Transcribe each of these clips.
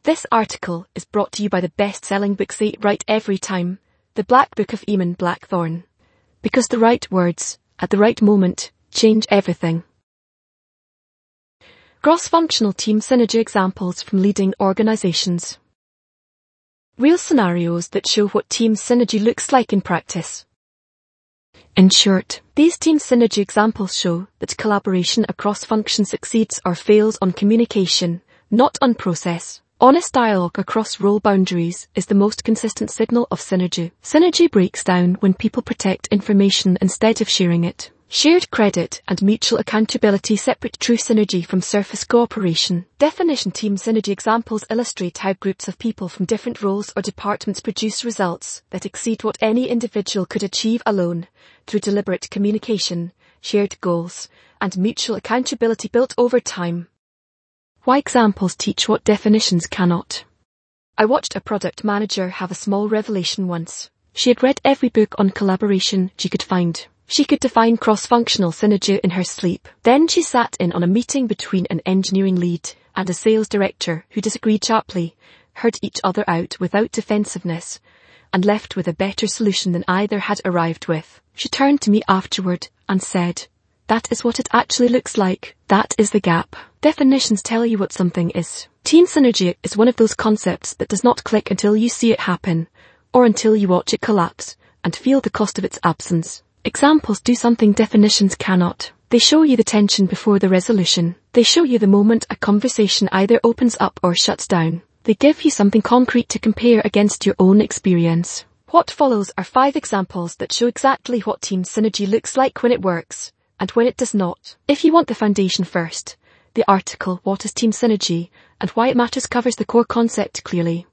This article is brought to you by the best-selling book Say It Right Every Time, The Black Book of Eamon Blackthorne. Because the right words, at the right moment, change everything. Cross-functional team synergy examples from leading organizations. Real scenarios that show what team synergy looks like in practice. In short, these team synergy examples show that collaboration across functions succeeds or fails on communication, not on process. Honest dialogue across role boundaries is the most consistent signal of synergy. Synergy breaks down when people protect information instead of sharing it. Shared credit and mutual accountability separate true synergy from surface cooperation. Definition team synergy examples illustrate how groups of people from different roles or departments produce results that exceed what any individual could achieve alone through deliberate communication, shared goals, and mutual accountability built over time. Why examples teach what definitions cannot. I watched a product manager have a small revelation once. She had read every book on collaboration she could find. She could define cross-functional synergy in her sleep. Then she sat in on a meeting between an engineering lead and a sales director who disagreed sharply, heard each other out without defensiveness, and left with a better solution than either had arrived with. She turned to me afterward and said, "That is what it actually looks like. That is the gap." Definitions tell you what something is. Team synergy is one of those concepts that does not click until you see it happen, or until you watch it collapse and feel the cost of its absence. Examples do something definitions cannot. They show you the tension before the resolution. They show you the moment a conversation either opens up or shuts down. They give you something concrete to compare against your own experience. What follows are 5 examples that show exactly what team synergy looks like when it works, and when it does not. If you want the foundation first, the article What is Team Synergy and Why It Matters covers the core concept clearly.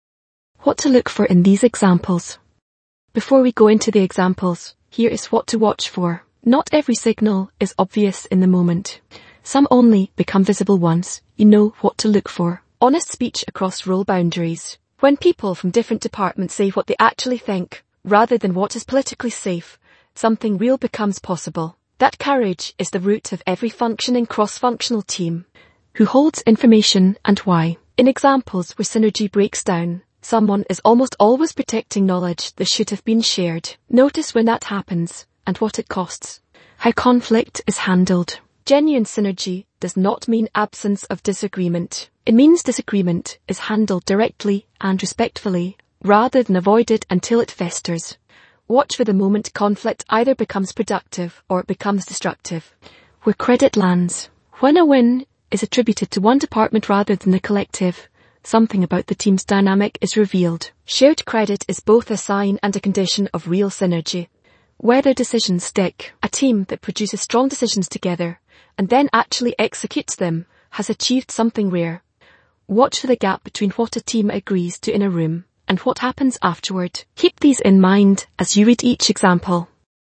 What to look for in these examples. Before we go into the examples, here is what to watch for. Not every signal is obvious in the moment. Some only become visible once you know what to look for. Honest speech across role boundaries. When people from different departments say what they actually think, rather than what is politically safe, something real becomes possible. That courage is the root of every functioning cross-functional team. Who holds information and why? In examples where synergy breaks down, someone is almost always protecting knowledge that should have been shared. Notice when that happens and what it costs. How conflict is handled. Genuine synergy does not mean absence of disagreement. It means disagreement is handled directly and respectfully, rather than avoided until it festers. Watch for the moment conflict either becomes productive or it becomes destructive. Where credit lands. When a win is attributed to one department rather than the collective, something about the team's dynamic is revealed. Shared credit is both a sign and a condition of real synergy. Whether decisions stick, a team that produces strong decisions together and then actually executes them has achieved something rare. Watch for the gap between what a team agrees to in a room and what happens afterward. Keep these in mind as you read each example.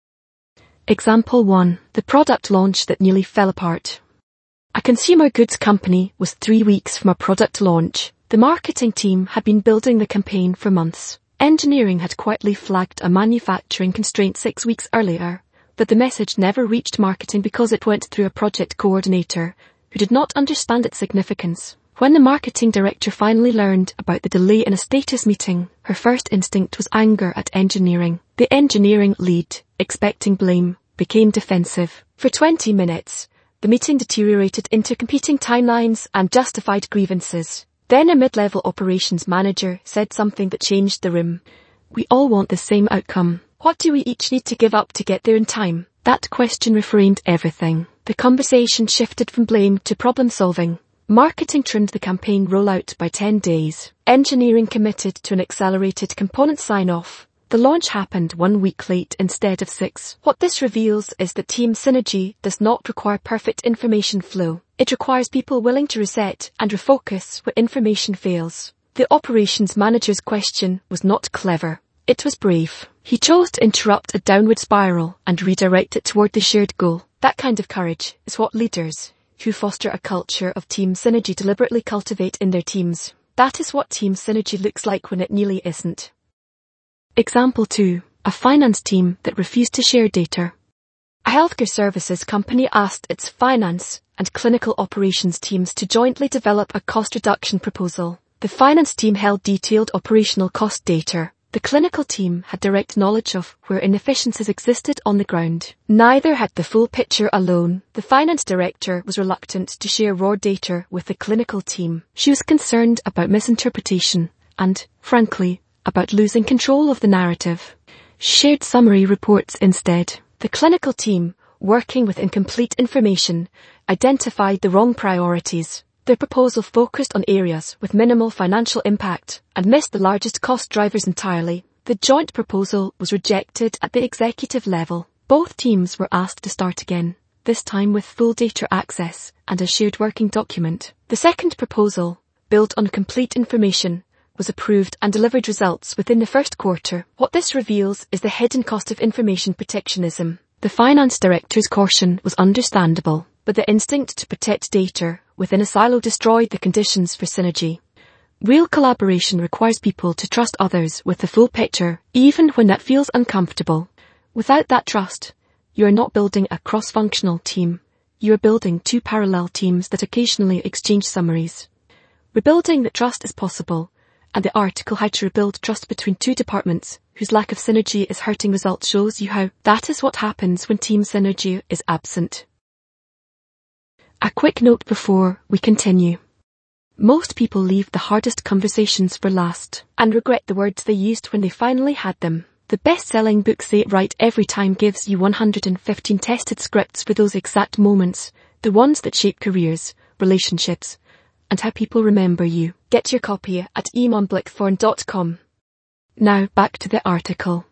Example 1. The product launch that nearly fell apart. A consumer goods company was 3 weeks from a product launch. The marketing team had been building the campaign for months. Engineering had quietly flagged a manufacturing constraint 6 weeks earlier, but the message never reached marketing because it went through a project coordinator who did not understand its significance. When the marketing director finally learned about the delay in a status meeting, her first instinct was anger at engineering. The engineering lead, expecting blame, became defensive. For 20 minutes, the meeting deteriorated into competing timelines and justified grievances. Then a mid-level operations manager said something that changed the room. "We all want the same outcome. What do we each need to give up to get there in time?" That question reframed everything. The conversation shifted from blame to problem solving. Marketing trimmed the campaign rollout by 10 days. Engineering committed to an accelerated component sign-off. The launch happened 1 week late instead of 6. What this reveals is that team synergy does not require perfect information flow. It requires people willing to reset and refocus when information fails. The operations manager's question was not clever. It was brave. He chose to interrupt a downward spiral and redirect it toward the shared goal. That kind of courage is what leaders who foster a culture of team synergy deliberately cultivate in their teams. That is what team synergy looks like when it nearly isn't. Example 2. A finance team that refused to share data. A healthcare services company asked its finance and clinical operations teams to jointly develop a cost reduction proposal. The finance team held detailed operational cost data. The clinical team had direct knowledge of where inefficiencies existed on the ground. Neither had the full picture alone. The finance director was reluctant to share raw data with the clinical team. She was concerned about misinterpretation and, frankly, about losing control of the narrative. She shared summary reports instead. The clinical team, working with incomplete information, identified the wrong priorities. Their proposal focused on areas with minimal financial impact and missed the largest cost drivers entirely. The joint proposal was rejected at the executive level. Both teams were asked to start again, this time with full data access and a shared working document. The second proposal, built on complete information, was approved and delivered results within the first quarter. What this reveals is the hidden cost of information protectionism. The finance director's caution was understandable, but the instinct to protect data within a silo destroyed the conditions for synergy. Real collaboration requires people to trust others with the full picture, even when that feels uncomfortable. Without that trust, you are not building a cross-functional team. You are building two parallel teams that occasionally exchange summaries. Rebuilding that trust is possible, and the article How to Rebuild Trust Between Two Departments whose lack of synergy is hurting results shows you how. That is what happens when team synergy is absent. A quick note before we continue. Most people leave the hardest conversations for last and regret the words they used when they finally had them. The best-selling book Say It Right Every Time gives you 115 tested scripts for those exact moments, the ones that shape careers, relationships, and how people remember you. Get your copy at eamonblickthorn.com. Now back to the article.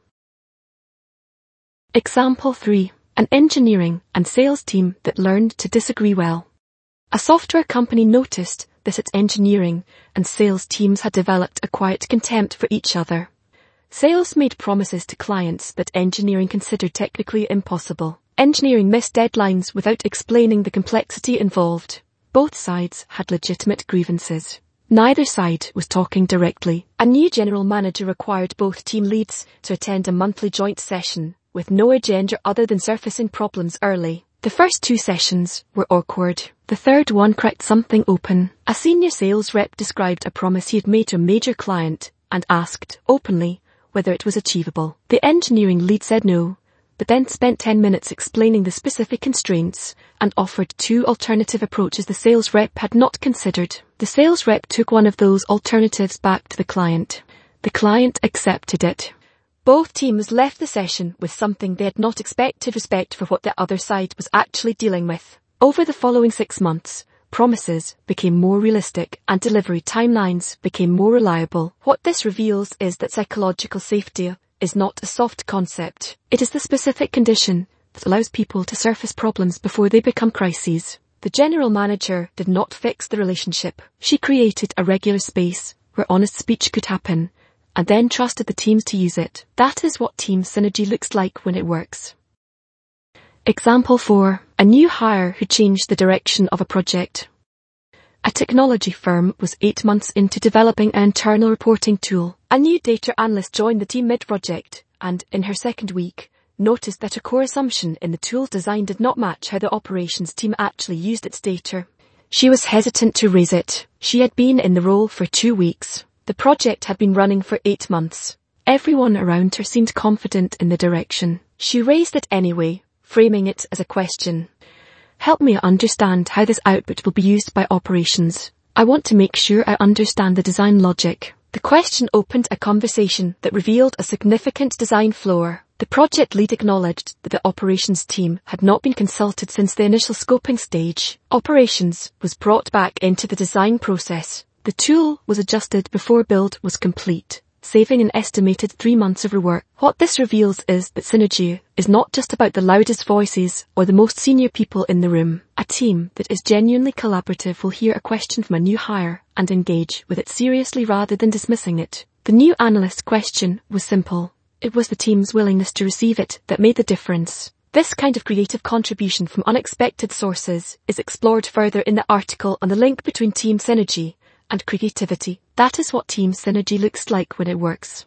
Example 3. An engineering and sales team that learned to disagree well. A software company noticed that its engineering and sales teams had developed a quiet contempt for each other. Sales made promises to clients that engineering considered technically impossible. Engineering missed deadlines without explaining the complexity involved. Both sides had legitimate grievances. Neither side was talking directly. A new general manager required both team leads to attend a monthly joint session with no agenda other than surfacing problems early. The first 2 sessions were awkward. The third one cracked something open. A senior sales rep described a promise he had made to a major client and asked, openly, whether it was achievable. The engineering lead said no, but then spent 10 minutes explaining the specific constraints and offered 2 alternative approaches the sales rep had not considered. The sales rep took one of those alternatives back to the client. The client accepted it. Both teams left the session with something they had not expected: respect for what the other side was actually dealing with. Over the following 6 months, promises became more realistic and delivery timelines became more reliable. What this reveals is that psychological safety is not a soft concept. It is the specific condition that allows people to surface problems before they become crises. The general manager did not fix the relationship. She created a regular space where honest speech could happen, and then trusted the teams to use it. That is what team synergy looks like when it works. Example 4. A new hire who changed the direction of a project. A technology firm was 8 months into developing an internal reporting tool. A new data analyst joined the team mid-project, and, in her second week, noticed that a core assumption in the tool's design did not match how the operations team actually used its data. She was hesitant to raise it. She had been in the role for 2 weeks. The project had been running for 8 months. Everyone around her seemed confident in the direction. She raised it anyway, framing it as a question. Help me understand how this output will be used by operations. I want to make sure I understand the design logic. The question opened a conversation that revealed a significant design flaw. The project lead acknowledged that the operations team had not been consulted since the initial scoping stage. Operations was brought back into the design process. The tool was adjusted before build was complete, saving an estimated 3 months of rework. What this reveals is that synergy is not just about the loudest voices or the most senior people in the room. A team that is genuinely collaborative will hear a question from a new hire and engage with it seriously rather than dismissing it. The new analyst's question was simple. It was the team's willingness to receive it that made the difference. This kind of creative contribution from unexpected sources is explored further in the article on the link between team synergy and creativity. That is what team synergy looks like when it works.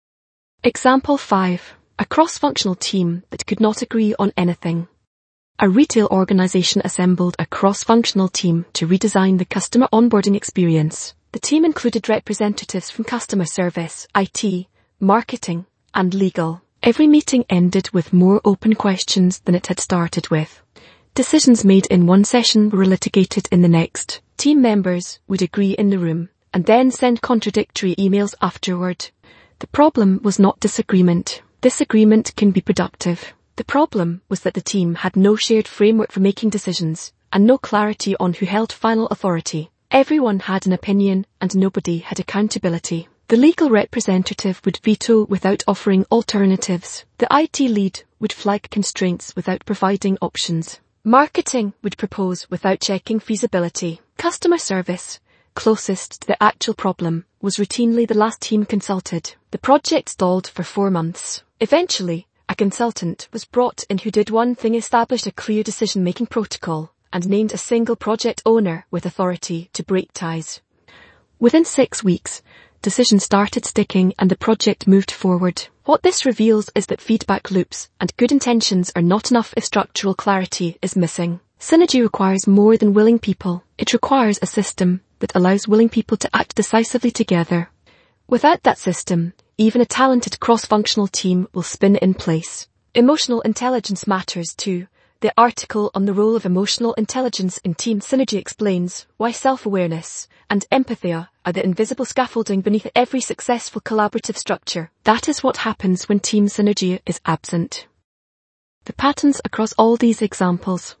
Example 5. A cross-functional team that could not agree on anything. A retail organization assembled a cross-functional team to redesign the customer onboarding experience. The team included representatives from customer service, IT, marketing, and legal. Every meeting ended with more open questions than it had started with. Decisions made in one session were litigated in the next. Team members would agree in the room and then send contradictory emails afterward. The problem was not disagreement. Disagreement can be productive. The problem was that the team had no shared framework for making decisions and no clarity on who held final authority. Everyone had an opinion and nobody had accountability. The legal representative would veto without offering alternatives. The IT lead would flag constraints without providing options. Marketing would propose without checking feasibility. Customer service, closest to the actual problem, was routinely the last team consulted. The project stalled for 4 months. Eventually, a consultant was brought in who did one thing: established a clear decision-making protocol and named a single project owner with authority to break ties. Within 6 weeks, decisions started sticking and the project moved forward. What this reveals is that feedback loops and good intentions are not enough if structural clarity is missing. Synergy requires more than willing people. It requires a system that allows willing people to act decisively together. Without that system, even a talented cross-functional team will spin in place. Emotional intelligence matters too. The article on the role of emotional intelligence in team synergy explains why self-awareness and empathy are the invisible scaffolding beneath every successful collaborative structure. That is what happens when team synergy is absent. The patterns across all these examples.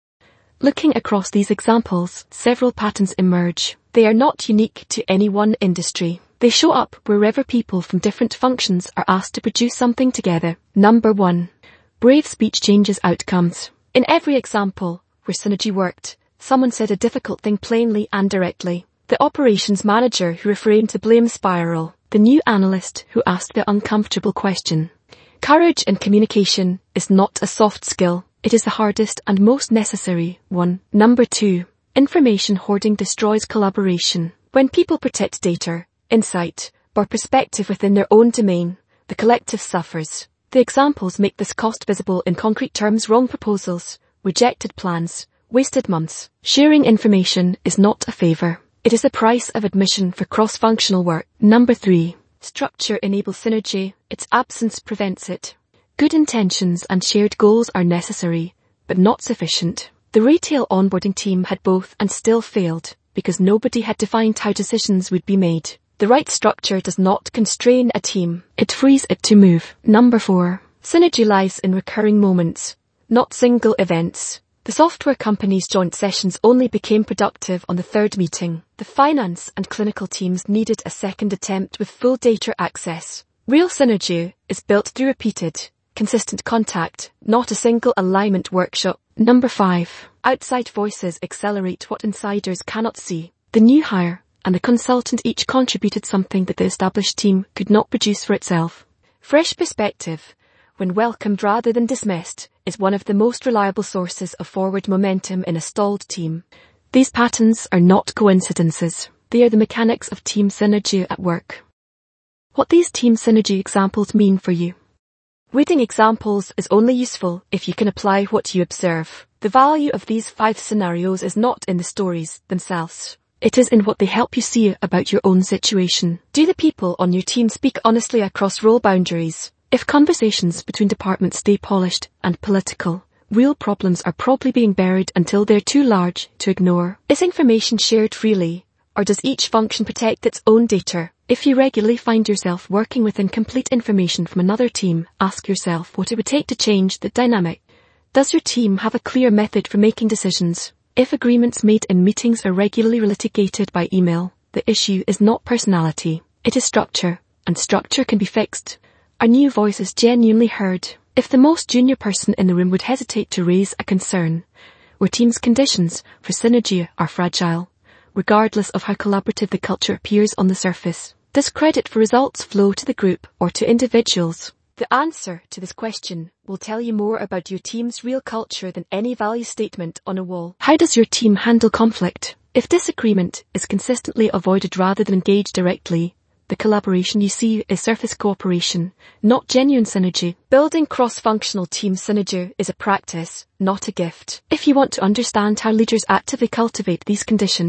Looking across these examples, several patterns emerge. They are not unique to any one industry. They show up wherever people from different functions are asked to produce something together. Number 1. Brave speech changes outcomes. In every example where synergy worked, someone said a difficult thing plainly and directly. The operations manager who refrained the blame spiral. The new analyst who asked the uncomfortable question. Courage in communication is not a soft skill. It is the hardest and most necessary one. Number 2. Information hoarding destroys collaboration. When people protect data, insight, or perspective within their own domain, the collective suffers. The examples make this cost visible in concrete terms: wrong proposals, rejected plans, wasted months. Sharing information is not a favour. It is the price of admission for cross-functional work. Number 3. Structure enables synergy. Its absence prevents it. Good intentions and shared goals are necessary, but not sufficient. The retail onboarding team had both and still failed because nobody had defined how decisions would be made. The right structure does not constrain a team. It frees it to move. Number 4. Synergy lies in recurring moments, not single events. The software company's joint sessions only became productive on the 3rd meeting. The finance and clinical teams needed a second attempt with full data access. Real synergy is built through repeated, consistent contact, not a single alignment workshop. Number 5. Outside voices accelerate what insiders cannot see. The new hire and the consultant each contributed something that the established team could not produce for itself. Fresh perspective, when welcomed rather than dismissed, is one of the most reliable sources of forward momentum in a stalled team. These patterns are not coincidences. They are the mechanics of team synergy at work. What these team synergy examples mean for you. Reading examples is only useful if you can apply what you observe. The value of these 5 scenarios is not in the stories themselves. It is in what they help you see about your own situation. Do the people on your team speak honestly across role boundaries? If conversations between departments stay polished and political, real problems are probably being buried until they're too large to ignore. Is information shared freely, or does each function protect its own data? If you regularly find yourself working with incomplete information from another team, ask yourself what it would take to change the dynamic. Does your team have a clear method for making decisions? If agreements made in meetings are regularly litigated by email, the issue is not personality, it is structure, and structure can be fixed. Are new voices genuinely heard? If the most junior person in the room would hesitate to raise a concern, where teams' conditions for synergy are fragile, regardless of how collaborative the culture appears on the surface, does credit for results flow to the group or to individuals? The answer to this question will tell you more about your team's real culture than any value statement on a wall. How does your team handle conflict? If disagreement is consistently avoided rather than engaged directly, the collaboration you see is surface cooperation, not genuine synergy. Building cross-functional team synergy is a practice, not a gift. If you want to understand how leaders actively cultivate these conditions,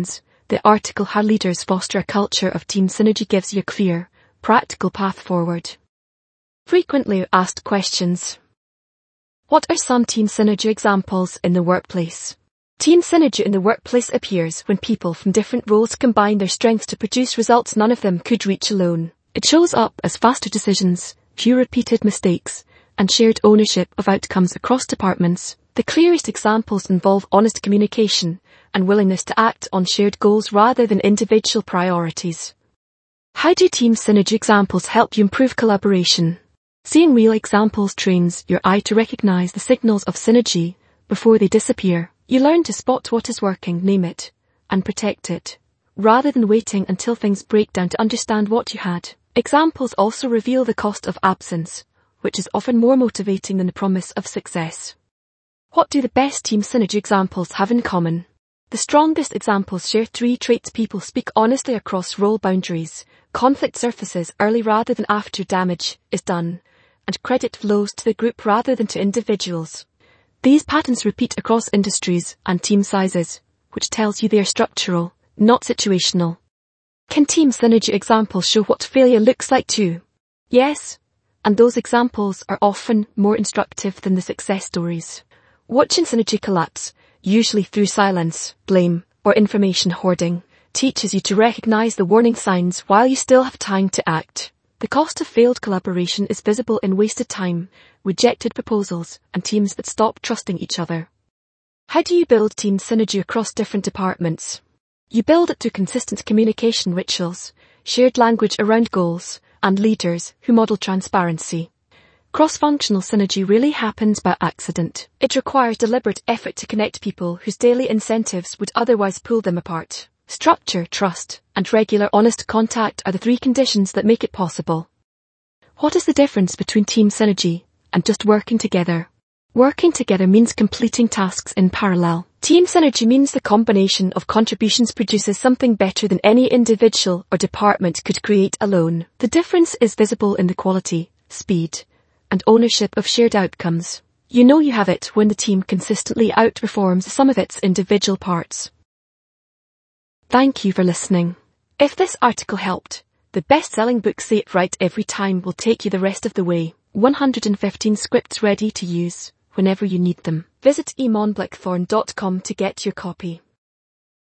The article How Leaders Foster a Culture of Team Synergy gives you a clear, practical path forward. Frequently asked questions. What are some team synergy examples in the workplace? Team synergy in the workplace appears when people from different roles combine their strengths to produce results none of them could reach alone. It shows up as faster decisions, few repeated mistakes, and shared ownership of outcomes across departments. The clearest examples involve honest communication and willingness to act on shared goals rather than individual priorities. How do team synergy examples help you improve collaboration? Seeing real examples trains your eye to recognize the signals of synergy before they disappear. You learn to spot what is working, name it, and protect it, rather than waiting until things break down to understand what you had. Examples also reveal the cost of absence, which is often more motivating than the promise of success. What do the best team synergy examples have in common? The strongest examples share 3 traits: people speak honestly across role boundaries, conflict surfaces early rather than after damage is done, and credit flows to the group rather than to individuals. These patterns repeat across industries and team sizes, which tells you they are structural, not situational. Can team synergy examples show what failure looks like too? Yes, and those examples are often more instructive than the success stories. Watching synergy collapse, usually through silence, blame, or information hoarding, teaches you to recognize the warning signs while you still have time to act. The cost of failed collaboration is visible in wasted time, rejected proposals, and teams that stop trusting each other. How do you build team synergy across different departments? You build it through consistent communication rituals, shared language around goals, and leaders who model transparency. Cross-functional synergy really happens by accident. It requires deliberate effort to connect people whose daily incentives would otherwise pull them apart. Structure, trust, and regular honest contact are the 3 conditions that make it possible. What is the difference between team synergy and just working together? Working together means completing tasks in parallel. Team synergy means the combination of contributions produces something better than any individual or department could create alone. The difference is visible in the quality, speed, and ownership of shared outcomes. You know you have it when the team consistently outperforms some of its individual parts. Thank you for listening. If this article helped, the best-selling book Say It Right Every Time will take you the rest of the way. 115 scripts ready to use whenever you need them. Visit emonblackthorn.com to get your copy.